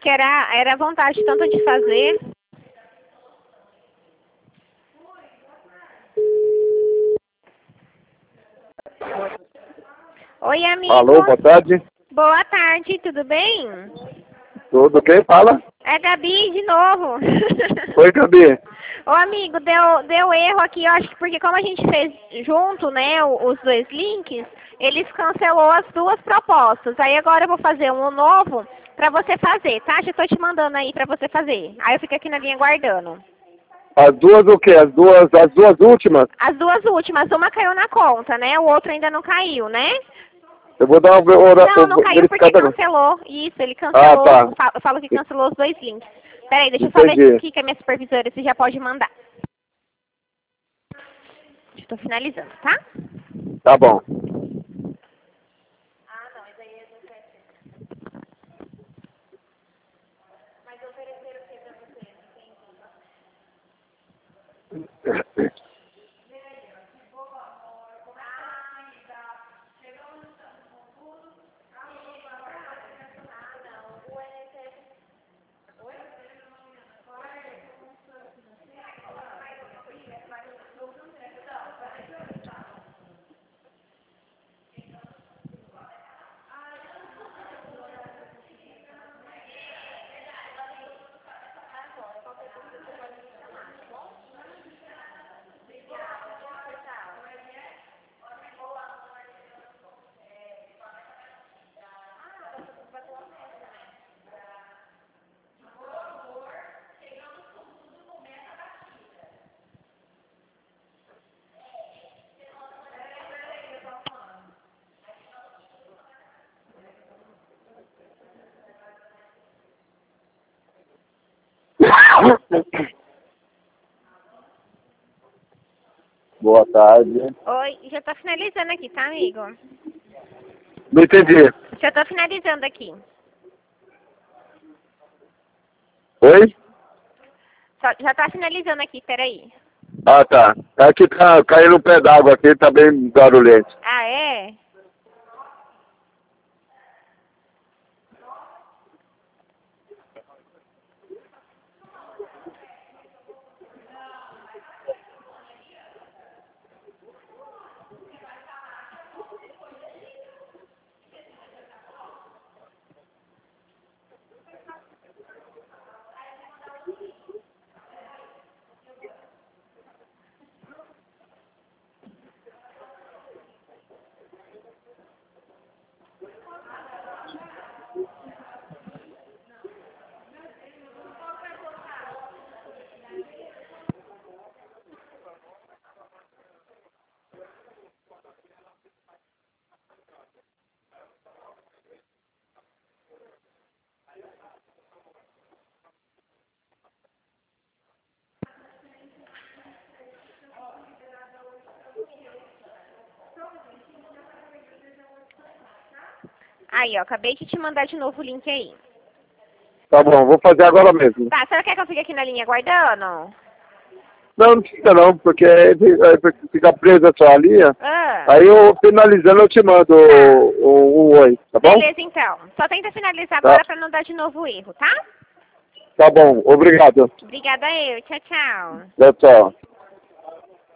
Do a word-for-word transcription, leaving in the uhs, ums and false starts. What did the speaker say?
que era, era vontade tanto de fazer. Oi, amigo. Alô, boa tarde. Boa tarde, tudo bem? Tudo quem fala? É Gabi de novo. Oi, Gabi. Ô, amigo, deu, deu erro aqui, eu acho que porque como a gente fez junto, né, o- os dois links, eles cancelou as duas propostas. Aí agora eu vou fazer um novo pra você fazer, tá? Já tô te mandando aí pra você fazer. Aí eu fico aqui na linha guardando. As duas o quê? As duas, as duas últimas? As duas últimas, uma caiu na conta, né? O outro ainda não caiu, né? Eu vou dar uma hora, Não, não caiu porque verificada agora. cancelou. Isso, ele Ah, cancelou. tá. Eu fa- eu falo que cancelou os dois links. Peraí, deixa eu só ver Entendi. aqui com a minha supervisora se já pode mandar. Estou finalizando, tá? Tá bom. Ah, não, mas aí é do Mas ofereceram o que pra você? Entendi. Boa tarde. Oi, já tô finalizando aqui, tá, amigo? Não entendi. Já tô finalizando aqui. Oi? Só- já tá finalizando aqui, peraí. Ah, tá. Aqui tá caindo um pé d'água aqui, tá bem barulhento. Ah, é? Aí, ó, acabei de te mandar de novo o link aí. Tá bom, vou fazer agora mesmo. Tá, você quer que eu fique aqui na linha aguardando? Não, não precisa não, porque aí fica presa só a linha. Ah, Aí eu finalizando eu te mando o, o, o oi, tá bom? beleza, então. Só tenta finalizar Tá. agora pra não dar de novo o erro, tá? Tá bom, obrigado. Obrigada eu. Tchau, tchau. Tchau, tchau.